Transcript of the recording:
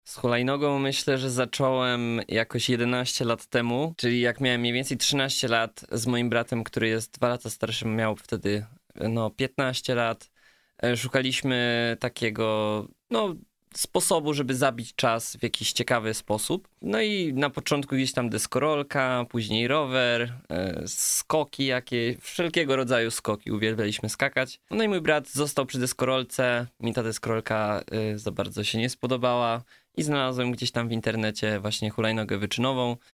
Z hulajnogą myślę, że zacząłem jakoś 11 lat temu, czyli jak miałem mniej więcej 13 lat z moim bratem, który jest 2 lata starszy, miał wtedy 15 lat. Szukaliśmy takiego sposobu, żeby zabić czas w jakiś ciekawy sposób. No i na początku gdzieś tam deskorolka, później rower, skoki jakieś, wszelkiego rodzaju skoki. Uwielbialiśmy skakać. No i mój brat został przy deskorolce. Mi ta deskorolka za bardzo się nie spodobała. I znalazłem gdzieś tam w internecie właśnie hulajnogę wyczynową.